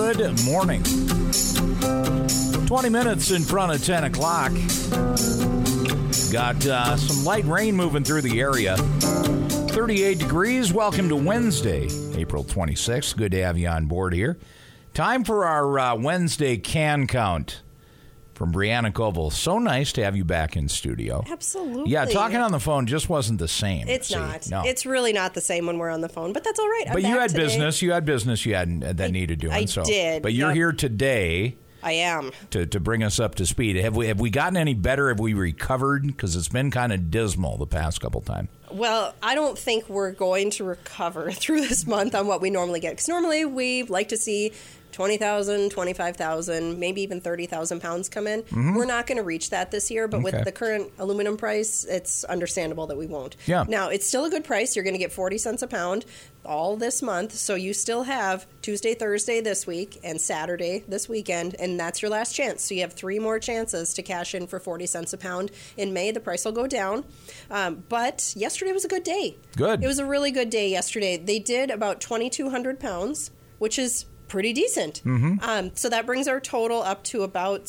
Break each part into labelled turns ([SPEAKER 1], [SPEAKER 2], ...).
[SPEAKER 1] Good morning. 20 minutes in front of 10 o'clock. Got some light rain moving through the area. 38 degrees. Welcome to Wednesday, April 26th. Good to have you on board here. Time for our Wednesday can count from Brianna Koval. So nice to have you back in studio.
[SPEAKER 2] Absolutely.
[SPEAKER 1] Yeah, talking on the phone just wasn't the same.
[SPEAKER 2] It's not.
[SPEAKER 1] No.
[SPEAKER 2] It's really not the same when we're on the phone, but that's all right.
[SPEAKER 1] But you had business. You had business that needed doing.
[SPEAKER 2] I
[SPEAKER 1] so.
[SPEAKER 2] did.
[SPEAKER 1] But you're here today.
[SPEAKER 2] I am.
[SPEAKER 1] To bring us up to speed. Have we gotten any better? Have we recovered? Because it's been kind of dismal the past couple times.
[SPEAKER 2] Well, I don't think we're going to recover through this month on what we normally get. Because normally we like to see 20,000, 25,000, maybe even 30,000 pounds come in. Mm-hmm. We're not going to reach that this year, but with the current aluminum price, it's understandable that we won't.
[SPEAKER 1] Yeah.
[SPEAKER 2] Now, it's still a good price. You're going to get 40 cents a pound all this month, so you still have Tuesday, Thursday this week, and Saturday this weekend, and that's your last chance. So you have 3 more chances to cash in for 40 cents a pound. In May, the price will go down, but yesterday was a good day.
[SPEAKER 1] Good.
[SPEAKER 2] It was a really good day yesterday. They did about 2,200 pounds, which is pretty decent. Mm-hmm. So that brings our total up to about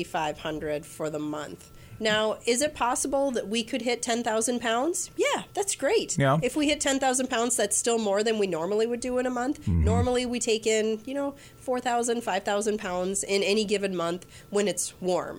[SPEAKER 2] 6,500 for the month. Now, is it possible that we could hit 10,000 pounds? Yeah, that's great.
[SPEAKER 1] Yeah.
[SPEAKER 2] If we hit 10,000 pounds, that's still more than we normally would do in a month. Mm-hmm. Normally, we take in, 4,000, 5,000 pounds in any given month when it's warm.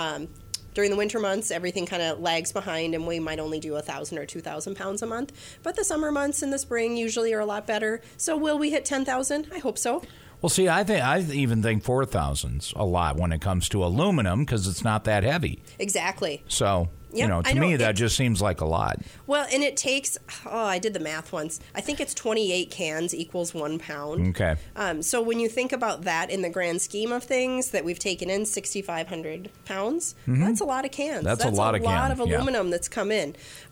[SPEAKER 2] During the winter months, everything kind of lags behind, and we might only do 1,000 or 2,000 pounds a month. But the summer months and the spring usually are a lot better. So will we hit 10,000? I hope so.
[SPEAKER 1] Well, see, I even think 4,000's a lot when it comes to aluminum because it's not that heavy.
[SPEAKER 2] Exactly.
[SPEAKER 1] So, to me, that just seems like a lot.
[SPEAKER 2] Well, and it takes, I did the math once. I think it's 28 cans equals 1 pound.
[SPEAKER 1] Okay.
[SPEAKER 2] So when you think about that in the grand scheme of things, that we've taken in 6,500 pounds, that's a lot of cans.
[SPEAKER 1] That's a lot of
[SPEAKER 2] aluminum that's come in.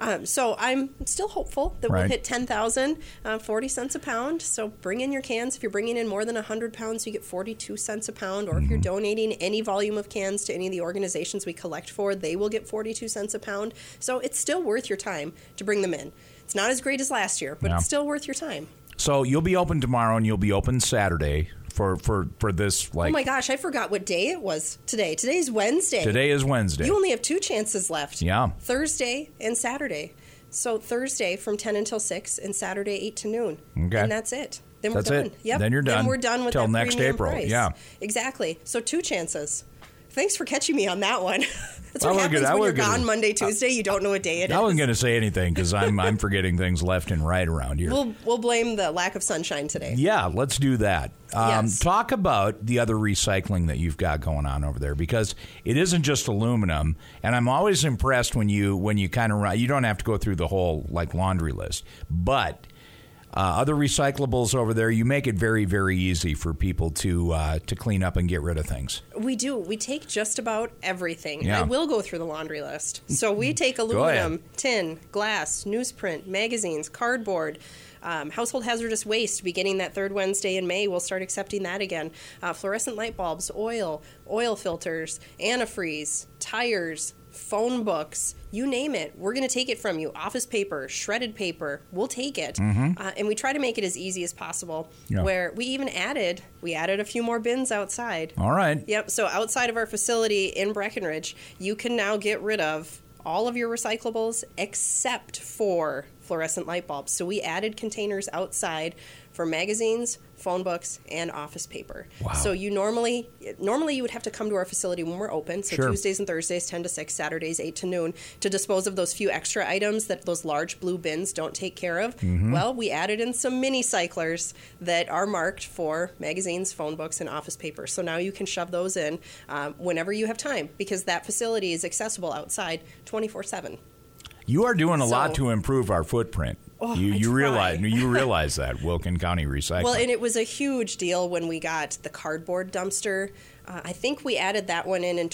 [SPEAKER 2] So I'm still hopeful that we'll hit 10,000, 40 cents a pound. So bring in your cans. If you're bringing in more than 100 pounds, you get 42 cents a pound. Or if you're donating any volume of cans to any of the organizations we collect for, they will get 42 cents a pound. So it's still worth your time to bring them in. It's not as great as last year, but it's still worth your time.
[SPEAKER 1] So you'll be open tomorrow and you'll be open Saturday for this,
[SPEAKER 2] oh my gosh, I forgot what day it was today. Today's Wednesday.
[SPEAKER 1] Today is Wednesday.
[SPEAKER 2] You only have 2 chances left.
[SPEAKER 1] Yeah.
[SPEAKER 2] Thursday and Saturday. So Thursday from 10 until 6 and Saturday 8 to noon.
[SPEAKER 1] Okay.
[SPEAKER 2] And that's it. Then we're done.
[SPEAKER 1] It.
[SPEAKER 2] Yep.
[SPEAKER 1] Then you're done.
[SPEAKER 2] Then we're done with
[SPEAKER 1] till
[SPEAKER 2] that
[SPEAKER 1] next
[SPEAKER 2] premium
[SPEAKER 1] April.
[SPEAKER 2] price.
[SPEAKER 1] Yeah.
[SPEAKER 2] Exactly. So 2 chances. Thanks for catching me on that one. That's what
[SPEAKER 1] when
[SPEAKER 2] you're gone Monday, Tuesday. You don't know what day it is.
[SPEAKER 1] I wasn't going to say anything because I'm forgetting things left and right around here.
[SPEAKER 2] We'll blame the lack of sunshine today.
[SPEAKER 1] Yeah, let's do that.
[SPEAKER 2] Yes.
[SPEAKER 1] Talk about the other recycling that you've got going on over there because it isn't just aluminum. And I'm always impressed when you kind of you don't have to go through the whole laundry list, but. Other recyclables over there, you make it very, very easy for people to clean up and get rid of things.
[SPEAKER 2] We do. We take just about everything.
[SPEAKER 1] Yeah.
[SPEAKER 2] I will go through the laundry list. So we take aluminum, tin, glass, newsprint, magazines, cardboard, household hazardous waste. Beginning that 3rd Wednesday in May, we'll start accepting that again. Fluorescent light bulbs, oil filters, antifreeze, tires, phone books, you name it. We're going to take it from you. Office paper, shredded paper, we'll take it. Mm-hmm. And we try to make it as easy as possible, where we even added a few more bins outside.
[SPEAKER 1] All right.
[SPEAKER 2] Yep. So outside of our facility in Breckenridge, you can now get rid of all of your recyclables except for fluorescent light bulbs. So we added containers outside for magazines, phone books, and office paper.
[SPEAKER 1] Wow.
[SPEAKER 2] So you normally you would have to come to our facility when we're open, so
[SPEAKER 1] Sure.
[SPEAKER 2] Tuesdays and Thursdays 10 to 6, Saturdays 8 to noon, to dispose of those few extra items that those large blue bins don't take care of. Mm-hmm. Well, we added in some mini cyclers that are marked for magazines, phone books, and office paper. So now you can shove those in whenever you have time, because that facility is accessible outside 24/7.
[SPEAKER 1] You are doing a lot to improve our footprint.
[SPEAKER 2] Oh,
[SPEAKER 1] you realize that, Wilkin County Recycling.
[SPEAKER 2] Well, and it was a huge deal when we got the cardboard dumpster. I think we added that one in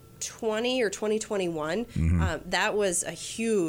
[SPEAKER 2] 2020 or 2021. Mm-hmm. That was a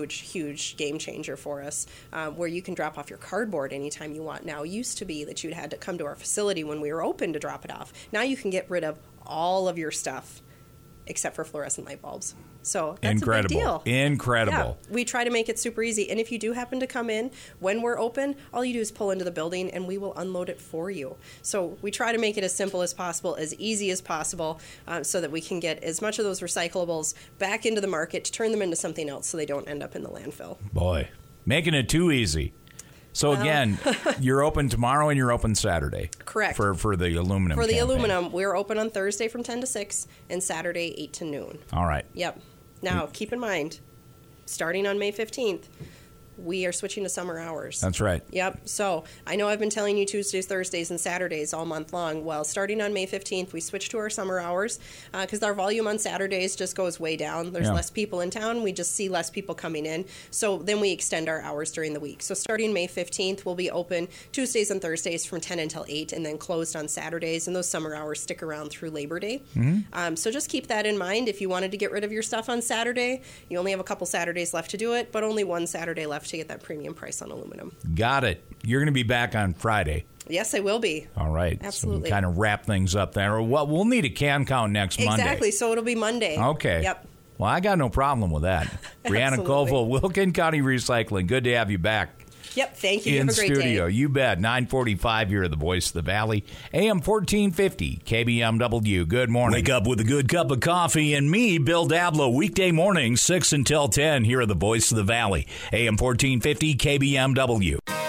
[SPEAKER 2] huge game changer for us, where you can drop off your cardboard anytime you want. Now, it used to be that you'd had to come to our facility when we were open to drop it off. Now you can get rid of all of your stuff except for fluorescent light bulbs. So that's
[SPEAKER 1] incredible.
[SPEAKER 2] a big deal.
[SPEAKER 1] Incredible.
[SPEAKER 2] Yeah, we try to make it super easy. And if you do happen to come in when we're open, all you do is pull into the building and we will unload it for you. So we try to make it as simple as possible, as easy as possible, so that we can get as much of those recyclables back into the market to turn them into something else so they don't end up in the landfill.
[SPEAKER 1] Boy, making it too easy. So again, you're open tomorrow and you're open Saturday.
[SPEAKER 2] Correct.
[SPEAKER 1] For the aluminum
[SPEAKER 2] For the
[SPEAKER 1] campaign.
[SPEAKER 2] aluminum, we're open on Thursday from 10 to 6 and Saturday 8 to noon.
[SPEAKER 1] All right.
[SPEAKER 2] Yep. Now, keep in mind, starting on May 15th, we are switching to summer hours.
[SPEAKER 1] That's right.
[SPEAKER 2] Yep. So I know I've been telling you Tuesdays, Thursdays, and Saturdays all month long. Well, starting on May 15th, we switch to our summer hours because our volume on Saturdays just goes way down. There's less people in town. We just see less people coming in. So then we extend our hours during the week. So starting May 15th, we'll be open Tuesdays and Thursdays from 10 until 8 and then closed on Saturdays. And those summer hours stick around through Labor Day. Mm-hmm. So just keep that in mind. If you wanted to get rid of your stuff on Saturday, you only have a couple Saturdays left to do it, but only one Saturday left to get that premium price on aluminum.
[SPEAKER 1] Got it. You're going to be back on Friday.
[SPEAKER 2] Yes, I will be.
[SPEAKER 1] All right.
[SPEAKER 2] Absolutely.
[SPEAKER 1] So kind of wrap things up there. Well, we'll need a can count next Monday.
[SPEAKER 2] Exactly. So it'll be Monday.
[SPEAKER 1] Okay.
[SPEAKER 2] Yep.
[SPEAKER 1] Well, I got no problem with that. Brianna Koval, Wilkin County Recycling. Good to have you back.
[SPEAKER 2] Yep, thank you.
[SPEAKER 1] In
[SPEAKER 2] have a great
[SPEAKER 1] studio.
[SPEAKER 2] day.
[SPEAKER 1] You bet. 9:45 here at the Voice of the Valley. AM 1450, KBMW. Good morning.
[SPEAKER 3] Wake up with a good cup of coffee and me, Bill Dablo, weekday mornings, 6 until 10 here at the Voice of the Valley. AM 1450, KBMW.